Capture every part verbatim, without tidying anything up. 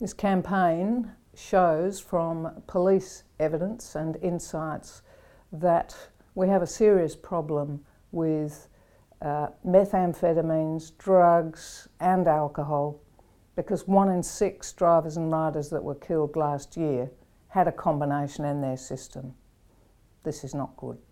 This campaign shows from police evidence and insights that we have a serious problem with uh, methamphetamines, drugs and alcohol, because one in six drivers and riders that were killed last year had a combination in their system. This is not good.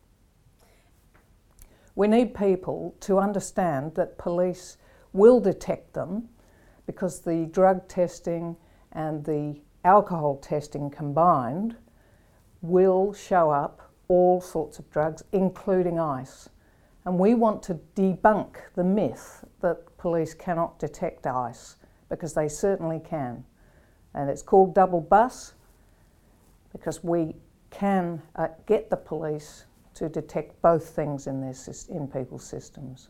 We need people to understand that police will detect them, because the drug testing and the alcohol testing combined will show up all sorts of drugs, including ice. And we want to debunk the myth that police cannot detect ice, because they certainly can. And it's called double bus, because we can uh, get the police to detect both things in, their, in people's systems.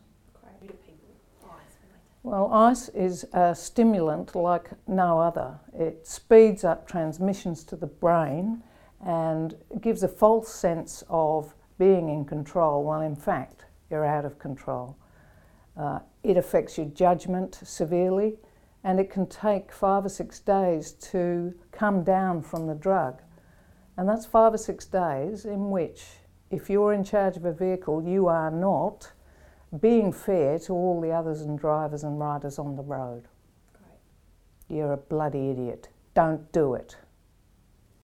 Well, ice is a stimulant like no other. It speeds up transmissions to the brain and gives a false sense of being in control, while in fact you're out of control. Uh, it affects your judgment severely, and it can take five or six days to come down from the drug. And that's five or six days in which, if you're in charge of a vehicle, you are not being fair to all the others and drivers and riders on the road. Great. You're a bloody idiot. Don't do it.